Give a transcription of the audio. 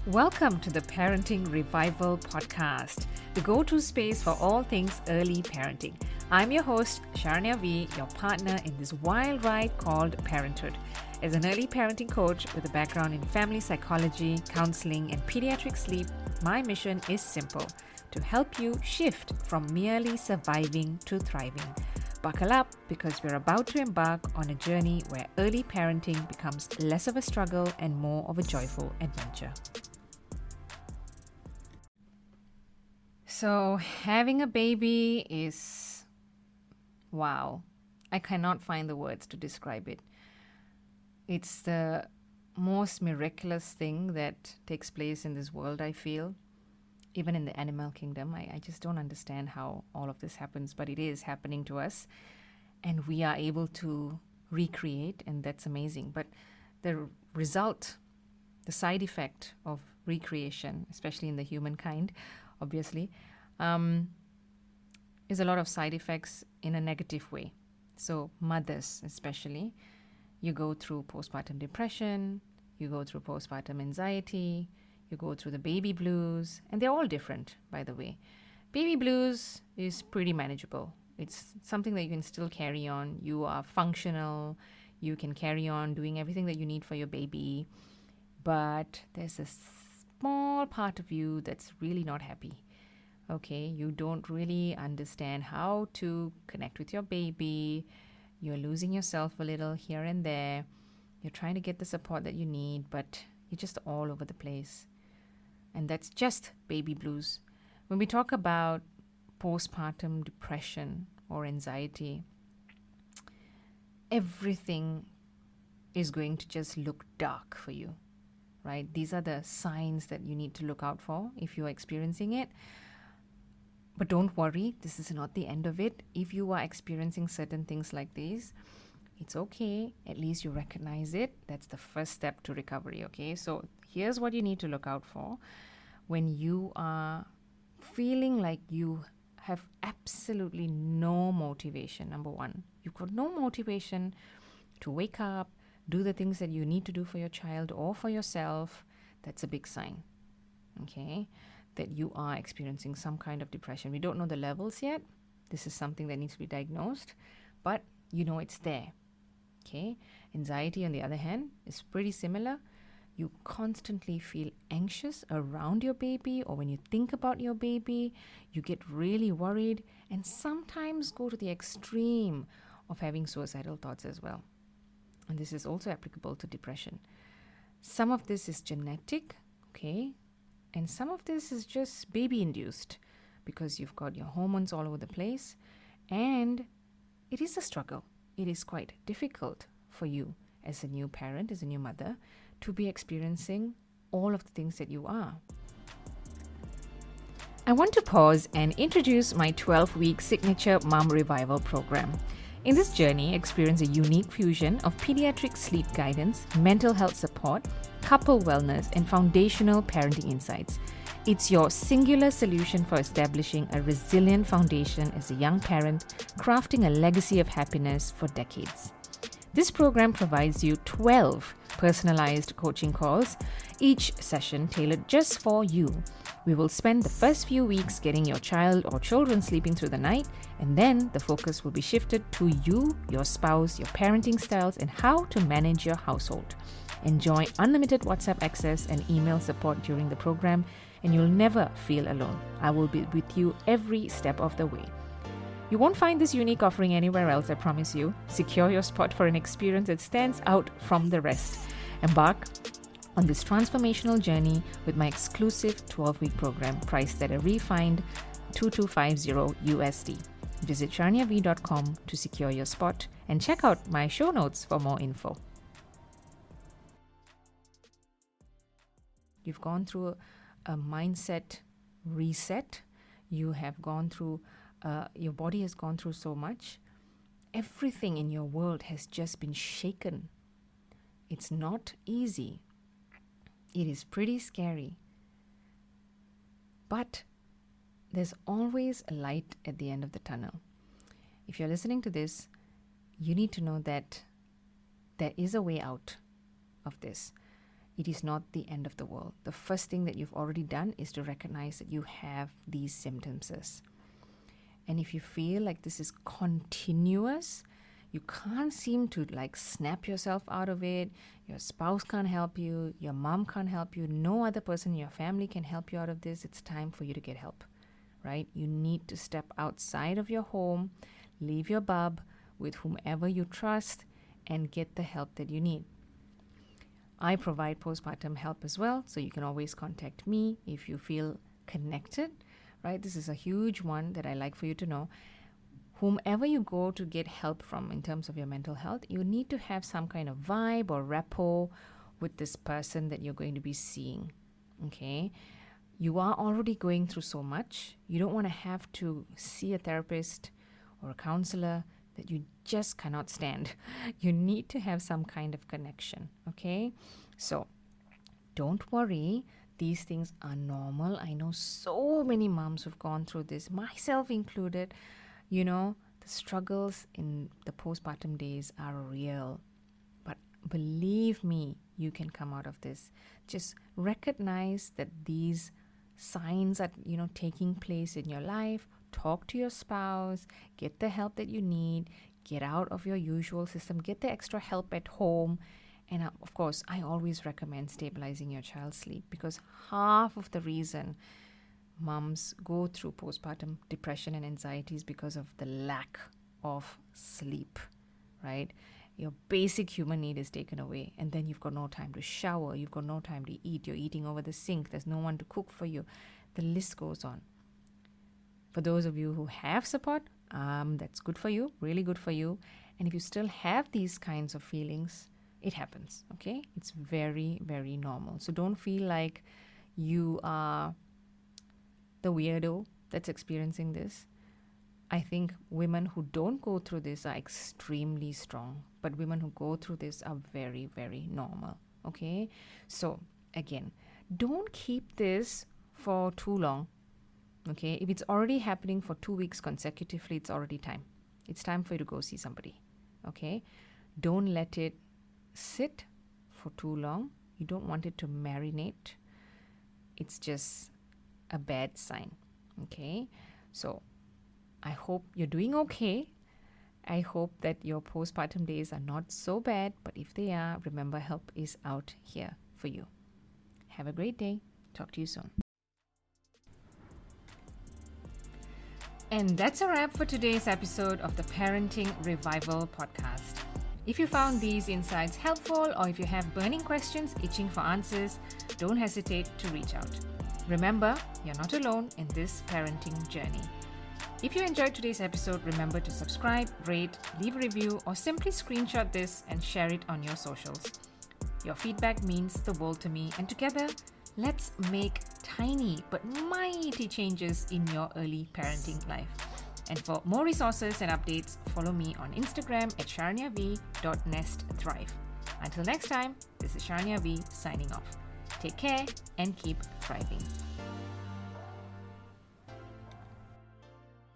Welcome to the Parenting Revival Podcast, the go-to space for all things early parenting. I'm your host, Sharanya V, your partner in this wild ride called parenthood. As an early parenting coach with a background in family psychology, counseling, and pediatric sleep, my mission is simple: to help you shift from merely surviving to thriving. Buckle up, because we're about to embark on a journey where early parenting becomes less of a struggle and more of a joyful adventure. So, having a baby is, wow, I cannot find the words to describe it. It's the most miraculous thing that takes place in this world, I feel. Even in the animal kingdom, I just don't understand how all of this happens, but it is happening to us. And we are able to recreate, and that's amazing. But the result, the side effect of recreation, especially in the humankind, obviously, is a lot of side effects in a negative way. So mothers especially, you go through postpartum depression, you go through postpartum anxiety, you go through the baby blues, and they're all different, by the way. Baby blues is pretty manageable. It's something that you can still carry on. You are functional. You can carry on doing everything that you need for your baby. But there's a small part of you that's really not happy. Okay, you don't really understand how to connect with your baby. You're losing yourself a little here and there. You're trying to get the support that you need, but you're just all over the place. And that's just baby blues. When we talk about postpartum depression or anxiety, everything is going to just look dark for you, right? These are the signs that you need to look out for if you're experiencing it. But don't worry, this is not the end of it. If you are experiencing certain things like these, it's okay. At least you recognize it. That's the first step to recovery, okay? So here's what you need to look out for. When you are feeling like you have absolutely no motivation, number one, you've got no motivation to wake up, do the things that you need to do for your child or for yourself, that's a big sign, okay, that you are experiencing some kind of depression. We don't know the levels yet. This is something that needs to be diagnosed, but you know it's there, okay? Anxiety, on the other hand, is pretty similar. You constantly feel anxious around your baby, or when you think about your baby, you get really worried and sometimes go to the extreme of having suicidal thoughts as well. And this is also applicable to depression. Some of this is genetic, okay? And some of this is just baby-induced because you've got your hormones all over the place. And it is a struggle. It is quite difficult for you as a new parent, as a new mother, to be experiencing all of the things that you are. I want to pause and introduce my 12-week signature Mom Revival program. In this journey, experience a unique fusion of pediatric sleep guidance, mental health support, couple wellness, and foundational parenting insights. It's your singular solution for establishing a resilient foundation as a young parent, crafting a legacy of happiness for decades. This program provides you 12 personalized coaching calls, each session tailored just for you. We will spend the first few weeks getting your child or children sleeping through the night, and then the focus will be shifted to you, your spouse, your parenting styles, and how to manage your household. Enjoy unlimited WhatsApp access and email support during the program, and you'll never feel alone. I will be with you every step of the way. You won't find this unique offering anywhere else, I promise you. Secure your spot for an experience that stands out from the rest. Embark on this transformational journey with my exclusive 12-week program priced at a refined $2250 USD. Visit sharnyav.com to secure your spot and check out my show notes for more info. You've gone through a mindset reset. You have gone through your body has gone through so much. Everything in your world has just been shaken. It's not easy. It is pretty scary. But there's always a light at the end of the tunnel. If you're listening to this, you need to know that there is a way out of this. it is not the end of the world. The first thing that you've already done is to recognize that you have these symptoms. And if you feel like this is continuous, you can't seem to like snap yourself out of it, your spouse can't help you, your mom can't help you, no other person in your family can help you out of this, it's time for you to get help, right? You need to step outside of your home, leave your bub with whomever you trust, and get the help that you need. I provide postpartum help as well, so you can always contact me if you feel connected, right? This is a huge one that I like for you to know. Whomever you go to get help from in terms of your mental health, you need to have some kind of vibe or rapport with this person that you're going to be seeing, okay? You are already going through so much. You don't want to have to see a therapist or a counselor that you just cannot stand. You need to have some kind of connection, okay? So don't worry. These things are normal. I know so many moms who've gone through this, myself included. You know, the struggles in the postpartum days are real. But believe me, you can come out of this. Just recognize that these signs are, taking place in your life. Talk to your spouse, get the help that you need, get out of your usual system, get the extra help at home. And of course, I always recommend stabilizing your child's sleep, because half of the reason moms go through postpartum depression and anxiety is because of the lack of sleep, right? Your basic human need is taken away, and then you've got no time to shower, you've got no time to eat, you're eating over the sink, there's no one to cook for you. The list goes on. For those of you who have support, that's good for you, really good for you. And if you still have these kinds of feelings, it happens, okay? It's very, very normal. So don't feel like you are the weirdo that's experiencing this. I think women who don't go through this are extremely strong, but women who go through this are very, very normal, okay? So again, don't keep this for too long. Okay, if it's already happening for 2 weeks consecutively, it's already time. It's time for you to go see somebody. Okay, don't let it sit for too long. You don't want it to marinate. It's just a bad sign. Okay, so I hope you're doing okay. I hope that your postpartum days are not so bad, but if they are, remember, help is out here for you. Have a great day. Talk to you soon. And that's a wrap for today's episode of the Parenting Revival podcast. If you found these insights helpful, or if you have burning questions itching for answers, don't hesitate to reach out. Remember, you're not alone in this parenting journey. If you enjoyed today's episode, remember to subscribe, rate, leave a review, or simply screenshot this and share it on your socials. Your feedback means the world to me, and together, let's make tiny but mighty changes in your early parenting life. And for more resources and updates, follow me on Instagram at sharniav.nestthrive. Until next time, this is Sharnia V signing off. Take care and keep thriving.